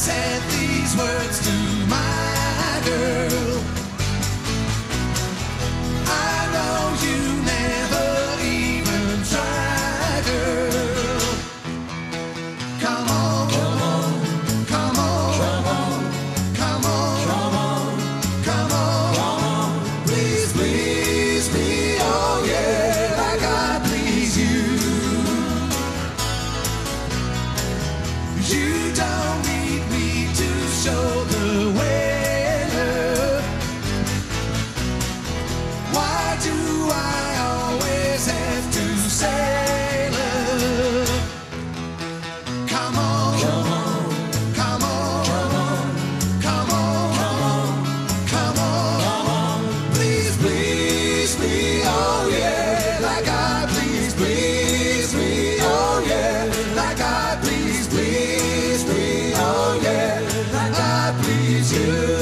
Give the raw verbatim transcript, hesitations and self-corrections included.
said these words to my girl. I know you never even tried, girl. Come on, come on, come on, come on, come on, come on, come on, come on. Please, please me, oh yeah, like I please you. You don't need me to show the way, love. Why do I always have to say love? Come on, come on, come on, come on, come on, come on, come on. Please, please me, oh yeah, like I please, please me, oh yeah, like I please, please me, oh yeah, like I please you.